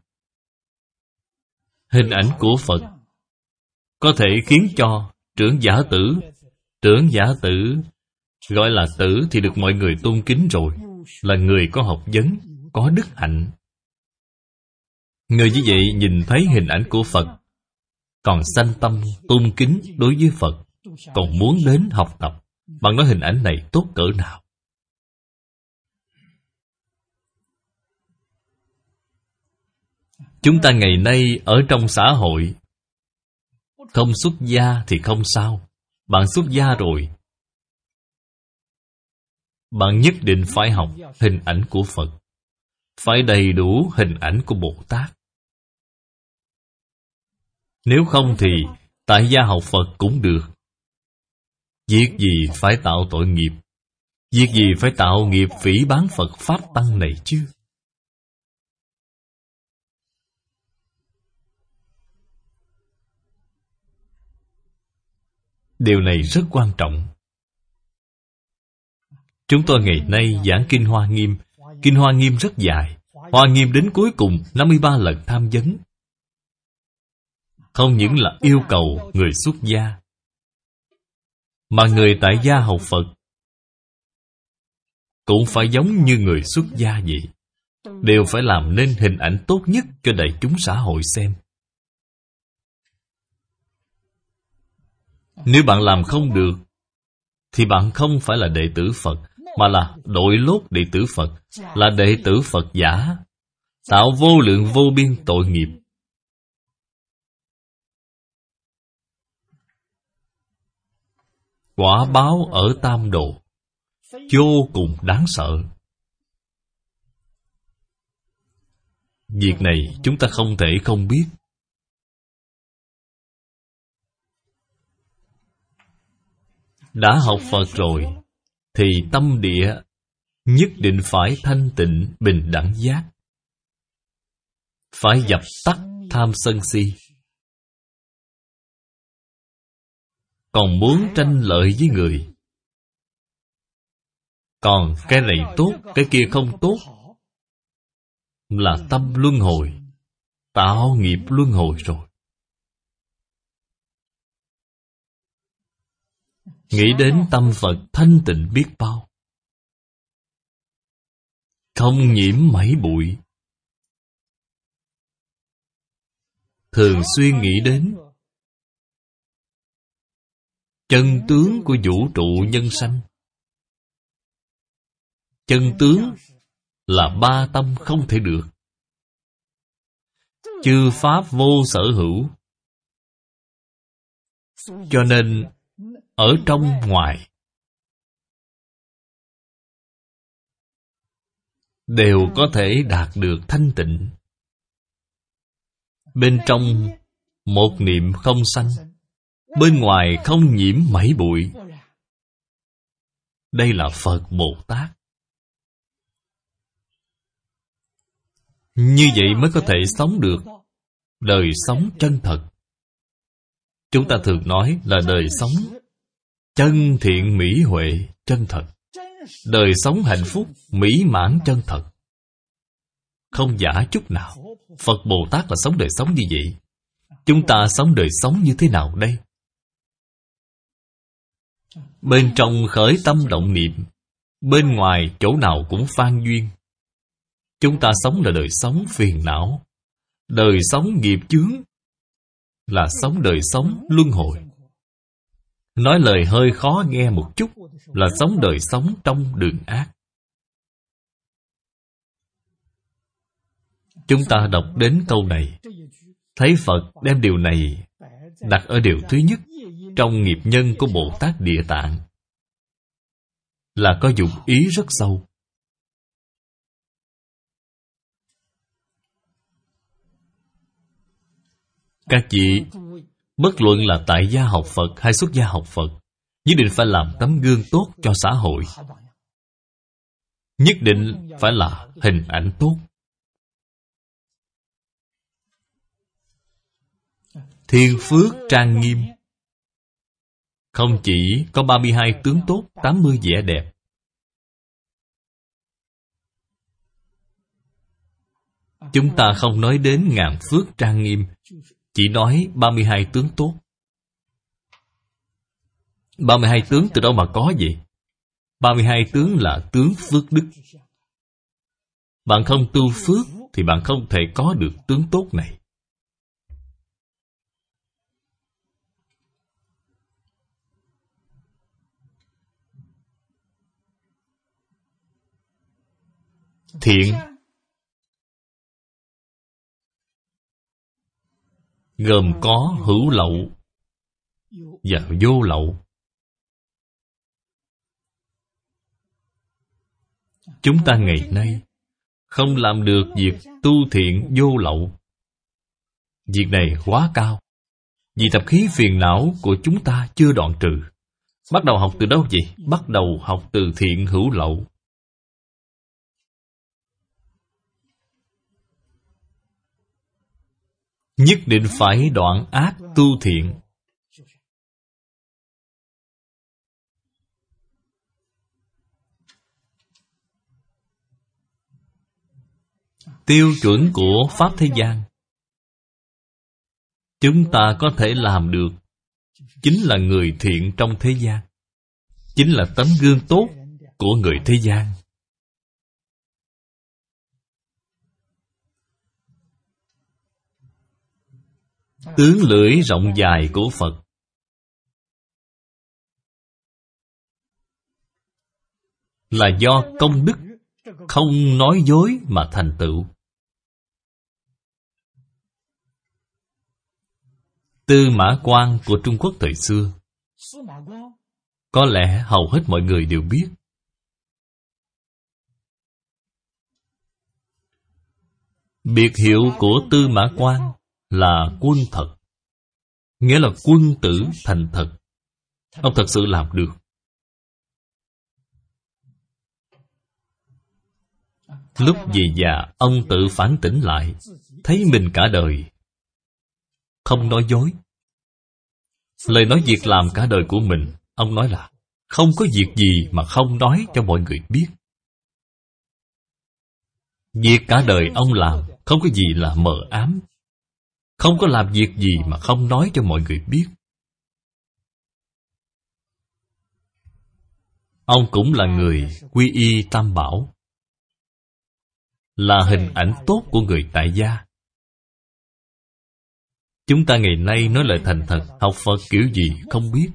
Hình ảnh của Phật có thể khiến cho trưởng giả tử, trưởng giả tử gọi là tử thì được mọi người tôn kính rồi, là người có học vấn, có đức hạnh. Người như vậy nhìn thấy hình ảnh của Phật, còn sanh tâm tôn kính đối với Phật, còn muốn đến học tập. Bạn nói hình ảnh này tốt cỡ nào? Chúng ta ngày nay ở trong xã hội, không xuất gia thì không sao. Bạn xuất gia rồi, bạn nhất định phải học hình ảnh của Phật, phải đầy đủ hình ảnh của Bồ Tát. Nếu không thì tại gia học Phật cũng được. Việc gì phải tạo tội nghiệp, việc gì phải tạo nghiệp phỉ báng Phật Pháp Tăng này chứ? Điều này rất quan trọng. Chúng tôi ngày nay giảng Kinh Hoa Nghiêm. Kinh Hoa Nghiêm rất dài. Hoa Nghiêm đến cuối cùng năm mươi ba lần tham vấn. Không những là yêu cầu người xuất gia, mà người tại gia học Phật cũng phải giống như người xuất gia vậy. Đều phải làm nên hình ảnh tốt nhất cho đại chúng xã hội xem. Nếu bạn làm không được, thì bạn không phải là đệ tử Phật, mà là đội lốt đệ tử Phật, là đệ tử Phật giả, tạo vô lượng vô biên tội nghiệp. Quả báo ở tam độ vô cùng đáng sợ. Việc này chúng ta không thể không biết. Đã học Phật rồi, thì tâm địa nhất định phải thanh tịnh bình đẳng giác. Phải dập tắt tham sân si. Còn muốn tranh lợi với người, còn cái này tốt, cái kia không tốt, là tâm luân hồi, tạo nghiệp luân hồi rồi. Nghĩ đến tâm Phật thanh tịnh biết bao, không nhiễm mảy bụi. Thường xuyên nghĩ đến chân tướng của vũ trụ nhân sanh. Chân tướng là ba tâm không thể được. Chư pháp vô sở hữu. Cho nên ở trong ngoài đều có thể đạt được thanh tịnh. Bên trong một niệm không sanh, bên ngoài không nhiễm mảy bụi. Đây là Phật Bồ Tát. Như vậy mới có thể sống được đời sống chân thật. Chúng ta thường nói là đời sống chân thiện mỹ huệ chân thật. Đời sống hạnh phúc mỹ mãn chân thật, không giả chút nào. Phật Bồ Tát là sống đời sống như vậy. Chúng ta sống đời sống như thế nào đây? Bên trong khởi tâm động niệm, bên ngoài chỗ nào cũng phan duyên. Chúng ta sống là đời sống phiền não, đời sống nghiệp chướng, là sống đời sống luân hồi. Nói lời hơi khó nghe một chút, là sống đời sống trong đường ác. Chúng ta đọc đến câu này, thấy Phật đem điều này đặt ở điều thứ nhất trong nghiệp nhân của Bồ Tát Địa Tạng, là có dụng ý rất sâu. Các vị, bất luận là tại gia học Phật hay xuất gia học Phật, nhất định phải làm tấm gương tốt cho xã hội. Nhất định phải là hình ảnh tốt. Thiên phước trang nghiêm, không chỉ có ba mươi hai tướng tốt, tám mươi vẻ đẹp. Chúng ta không nói đến ngàn phước trang nghiêm, chỉ nói ba mươi hai tướng tốt. ba mươi hai tướng từ đâu mà có vậy? ba mươi hai tướng là tướng phước đức. Bạn không tu phước thì bạn không thể có được tướng tốt này. Thiện gồm có hữu lậu và vô lậu. Chúng ta ngày nay không làm được việc tu thiện vô lậu. Việc này quá cao, vì tập khí phiền não của chúng ta chưa đoạn trừ. Bắt đầu học từ đâu vậy? Bắt đầu học từ thiện hữu lậu. Nhất định phải đoạn ác tu thiện. Tiêu chuẩn của Pháp thế gian, chúng ta có thể làm được chính là người thiện trong thế gian, chính là tấm gương tốt của người thế gian. Tướng lưỡi rộng dài của Phật là do công đức không nói dối mà thành tựu. Tư Mã Quang của Trung Quốc thời xưa, có lẽ hầu hết mọi người đều biết. Biệt hiệu của Tư Mã Quang là quân thật, nghĩa là quân tử thành thật. Ông thật sự làm được. Lúc về già, ông tự phản tỉnh lại, thấy mình cả đời không nói dối. Lời nói việc làm cả đời của mình, ông nói là không có việc gì mà không nói cho mọi người biết. Việc cả đời ông làm không có gì là mờ ám, không có làm việc gì mà không nói cho mọi người biết. Ông cũng là người quy y Tam Bảo, là hình ảnh tốt của người tại gia. Chúng ta ngày nay nói lời thành thật, học Phật kiểu gì không biết.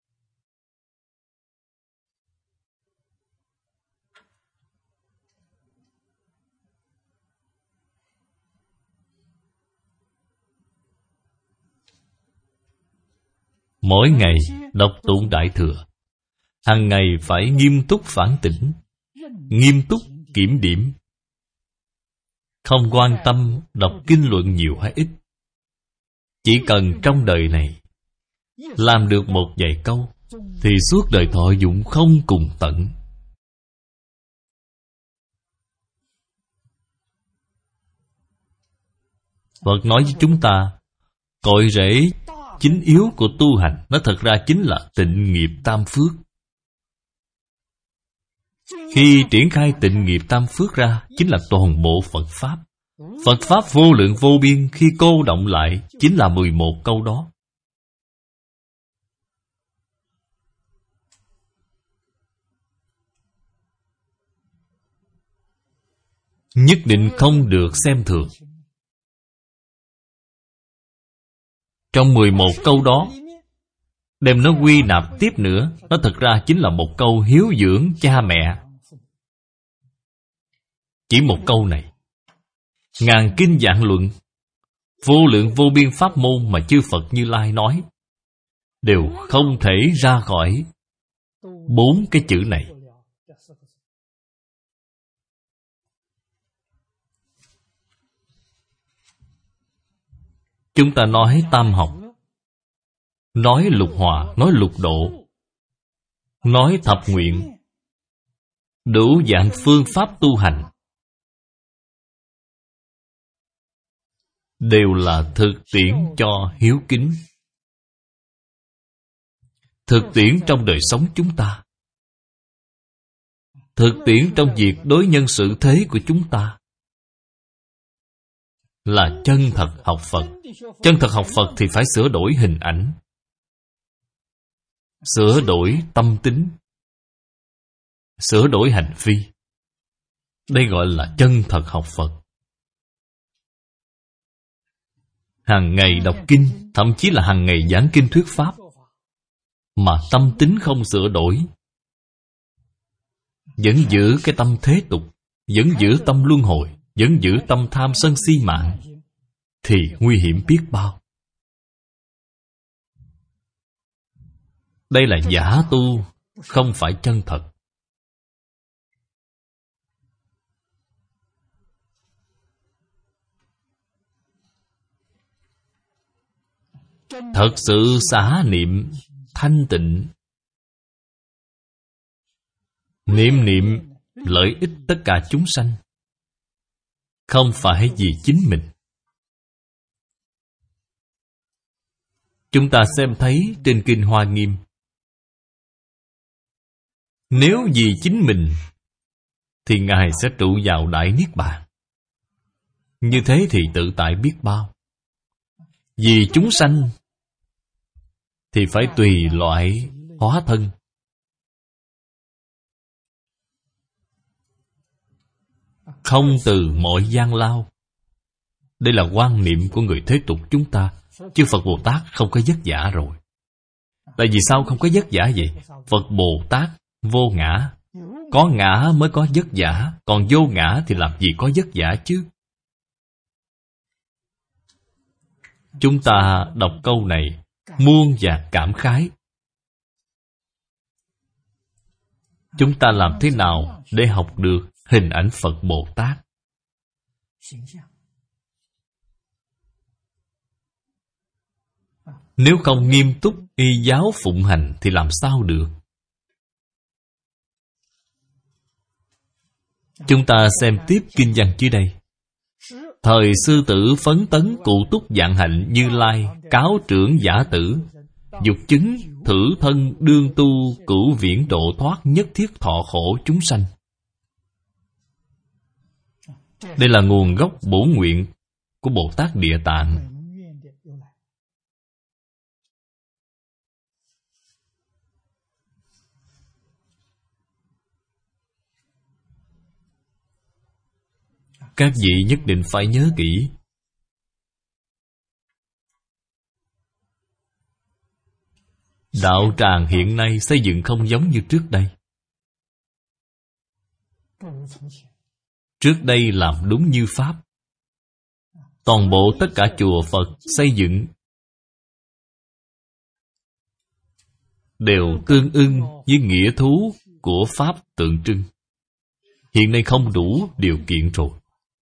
Mỗi ngày đọc tụng Đại Thừa, hàng ngày phải nghiêm túc phản tỉnh, nghiêm túc kiểm điểm. Không quan tâm đọc kinh luận nhiều hay ít, chỉ cần trong đời này làm được một vài câu thì suốt đời thọ dụng không cùng tận. Phật nói với chúng ta, cội rễ chính yếu của tu hành, nó thật ra chính là tịnh nghiệp tam phước. Khi triển khai tịnh nghiệp tam phước ra, chính là toàn bộ Phật Pháp. Phật Pháp vô lượng vô biên, khi cô động lại chính là mười một câu đó. Nhất định không được xem thường. Trong mười một câu đó, đem nó quy nạp tiếp nữa, nó thật ra chính là một câu hiếu dưỡng cha mẹ. Chỉ một câu này, ngàn kinh vạn luận, vô lượng vô biên pháp môn mà chư Phật Như Lai nói, đều không thể ra khỏi bốn cái chữ này. Chúng ta nói tam học, nói lục hòa, nói lục độ, nói thập nguyện, đủ dạng phương pháp tu hành, đều là thực tiễn cho hiếu kính. Thực tiễn trong đời sống chúng ta, thực tiễn trong việc đối nhân xử thế của chúng ta, là chân thật học Phật. Chân thật học Phật thì phải sửa đổi hình ảnh, sửa đổi tâm tính, sửa đổi hành vi. Đây gọi là chân thật học Phật. Hàng ngày đọc kinh, thậm chí là hàng ngày giảng kinh thuyết pháp, mà tâm tính không sửa đổi, vẫn giữ cái tâm thế tục, vẫn giữ tâm luân hồi, vẫn giữ tâm tham sân si mạng, thì nguy hiểm biết bao. Đây là giả tu, không phải chân thật. Thật sự xả niệm thanh tịnh, niệm niệm lợi ích tất cả chúng sanh, không phải vì chính mình. Chúng ta xem thấy trên Kinh Hoa Nghiêm, nếu vì chính mình thì Ngài sẽ trụ vào Đại Niết Bàn. Như thế thì tự tại biết bao. Vì chúng sanh thì phải tùy loại hóa thân. Không từ mọi gian lao. Đây là quan niệm của người thế tục chúng ta. Chứ Phật Bồ Tát không có vất vả rồi. Tại vì sao không có vất vả vậy? Phật Bồ Tát vô ngã. Có ngã mới có vất vả. Còn vô ngã thì làm gì có vất vả chứ? Chúng ta đọc câu này muôn vàn cảm khái. Chúng ta làm thế nào để học được hình ảnh Phật Bồ Tát? Nếu không nghiêm túc y giáo phụng hành thì làm sao được? Chúng ta xem tiếp kinh văn dưới đây. Thời sư tử phấn tấn cụ túc vạn hạnh Như Lai, cáo trưởng giả tử, dục chứng thử thân đương tu, cửu viễn độ thoát, nhất thiết thọ khổ chúng sanh. Đây là nguồn gốc bổn nguyện của Bồ Tát Địa Tạng. Các vị nhất định phải nhớ kỹ. Đạo tràng hiện nay xây dựng không giống như trước đây. Trước đây làm đúng như Pháp. Toàn bộ tất cả chùa Phật xây dựng đều tương ưng với nghĩa thú của Pháp tượng trưng. Hiện nay không đủ điều kiện rồi.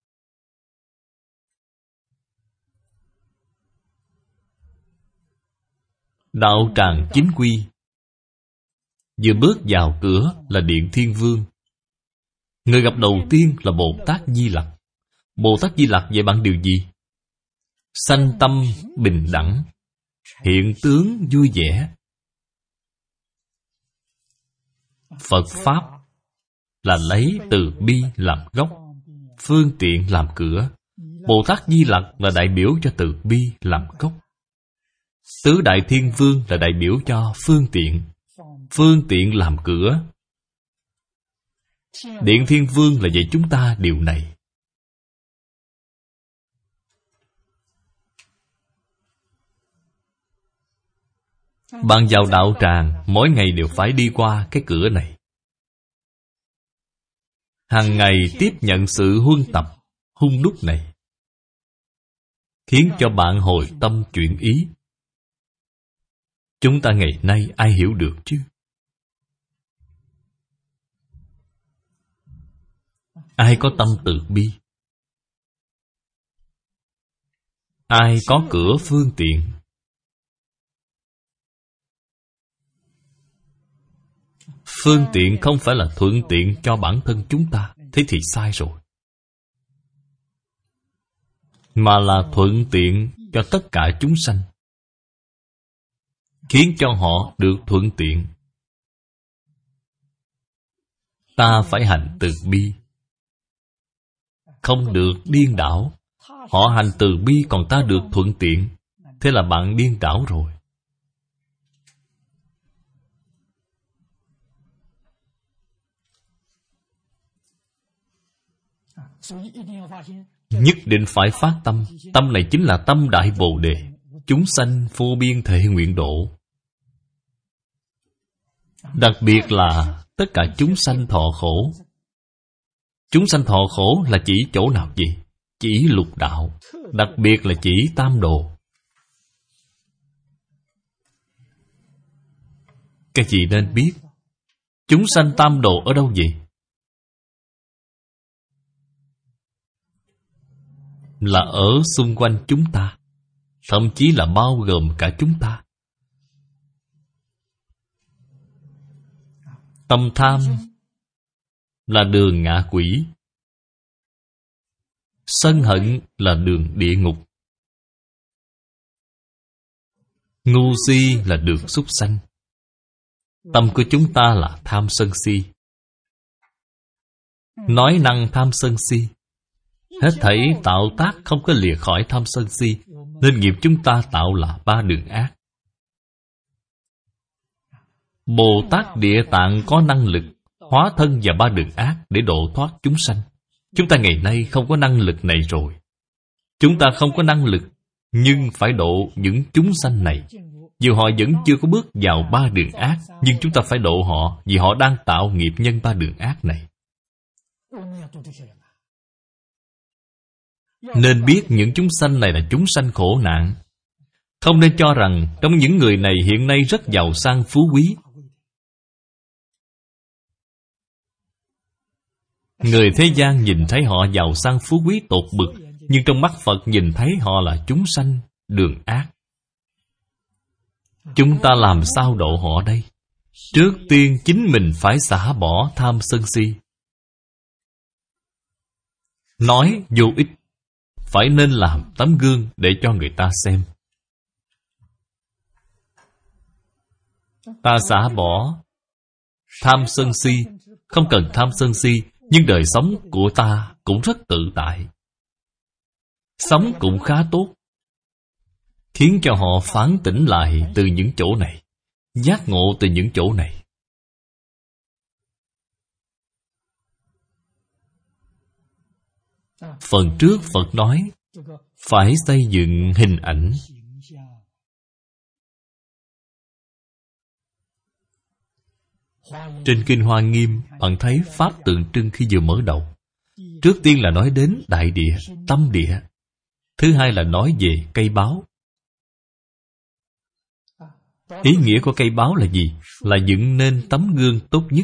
Đạo tràng chính quy, vừa bước vào cửa là Điện Thiên Vương. Người gặp đầu tiên là Bồ Tát Di Lặc. Bồ Tát Di Lặc dạy bạn điều gì? Sanh tâm bình đẳng, hiện tướng vui vẻ. Phật Pháp là lấy từ bi làm gốc, phương tiện làm cửa. Bồ Tát Di Lặc là đại biểu cho từ bi làm gốc. Tứ Đại Thiên Vương là đại biểu cho phương tiện, phương tiện làm cửa. Điện Thiên Vương là dạy chúng ta điều này. Bạn vào đạo tràng, mỗi ngày đều phải đi qua cái cửa này. Hàng ngày tiếp nhận sự huân tập, hun đúc này, khiến cho bạn hồi tâm chuyển ý. Chúng ta ngày nay ai hiểu được chứ? Ai có tâm từ bi? Ai có cửa phương tiện? Phương tiện không phải là thuận tiện cho bản thân chúng ta, thế thì sai rồi. Mà là thuận tiện cho tất cả chúng sanh, khiến cho họ được thuận tiện. Ta phải hành từ bi, không được điên đảo. Họ hành từ bi còn ta được thuận tiện, thế là bạn điên đảo rồi. Nhất định phải phát tâm. Tâm này chính là tâm Đại Bồ Đề. Chúng sanh vô biên thể nguyện độ. Đặc biệt là tất cả chúng sanh thọ khổ. Chúng sanh thọ khổ là chỉ chỗ nào vậy? Chỉ lục đạo. Đặc biệt là chỉ tam đồ. Các vị nên biết, chúng sanh tam đồ ở đâu vậy? Là ở xung quanh chúng ta, thậm chí là bao gồm cả chúng ta. Tâm tham là đường ngạ quỷ, sân hận là đường địa ngục, ngu si là đường súc sanh. Tâm của chúng ta là tham sân si, nói năng tham sân si. Hết thảy tạo tác không có lìa khỏi tham sân si, nên nghiệp chúng ta tạo là ba đường ác. Bồ Tát Địa Tạng có năng lực hóa thân vào ba đường ác để độ thoát chúng sanh. Chúng ta ngày nay không có năng lực này rồi. Chúng ta không có năng lực, nhưng phải độ những chúng sanh này. Dù họ vẫn chưa có bước vào ba đường ác, nhưng chúng ta phải độ họ, vì họ đang tạo nghiệp nhân ba đường ác này. Nên biết những chúng sanh này là chúng sanh khổ nạn. Không nên cho rằng trong những người này hiện nay rất giàu sang phú quý. Người thế gian nhìn thấy họ giàu sang phú quý tột bực, nhưng trong mắt Phật nhìn thấy họ là chúng sanh đường ác. Chúng ta làm sao độ họ đây? Trước tiên chính mình phải xả bỏ tham sân si. Nói vô ích, phải nên làm tấm gương để cho người ta xem. Ta xả bỏ tham sân si, không cần tham sân si, Nhưng đời sống của ta cũng rất tự tại, sống cũng khá tốt, khiến cho họ phán tỉnh lại từ những chỗ này, giác ngộ từ những chỗ này. Phần trước Phật nói phải xây dựng hình ảnh. Trên Kinh Hoa Nghiêm, bạn thấy Pháp tượng trưng khi vừa mở đầu. Trước tiên là nói đến đại địa, tâm địa. Thứ hai là nói về cây báo. Ý nghĩa của cây báo là gì? Là dựng nên tấm gương tốt nhất.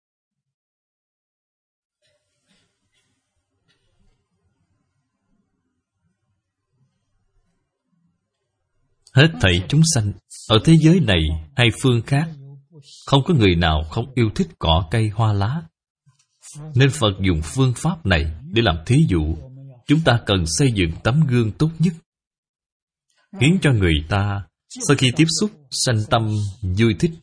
Hết thảy chúng sanh ở thế giới này hay phương khác, không có người nào không yêu thích cỏ cây hoa lá. Nên Phật dùng phương pháp này để làm thí dụ. Chúng ta cần xây dựng tấm gương tốt nhất, khiến cho người ta sau khi tiếp xúc sanh tâm vui thích.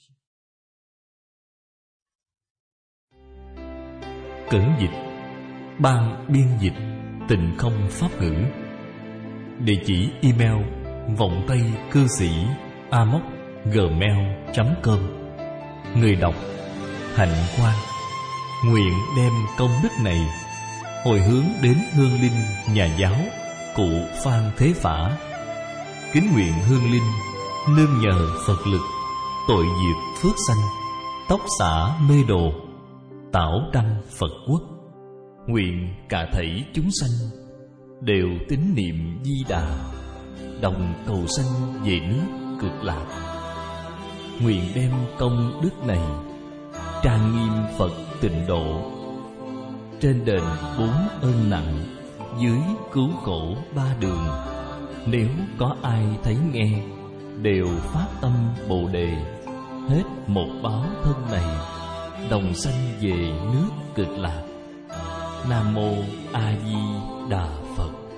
Cẩn dịch Ban biên dịch Tịnh Không Pháp Ngữ. Địa chỉ email vọng tây cư sĩ a m o c gmail chấm com. Người đọc Hạnh Quang. Nguyện đem công đức này hồi hướng đến hương linh nhà giáo cụ Phan Thế Phả. Kính nguyện hương linh nương nhờ Phật lực, tội diệt phước sanh, tóc xả mê đồ, tảo đăng Phật quốc. Nguyện cả thảy chúng sanh đều tín niệm Di Đà, đồng cầu sanh về nước Cực Lạc. Nguyện đem công đức này trang nghiêm Phật Tịnh Độ, trên đền bốn ơn nặng, dưới cứu khổ ba đường. Nếu có ai thấy nghe, đều phát tâm Bồ Đề, hết một báo thân này, đồng sanh về nước Cực Lạc. Nam Mô A Di Đà Phật.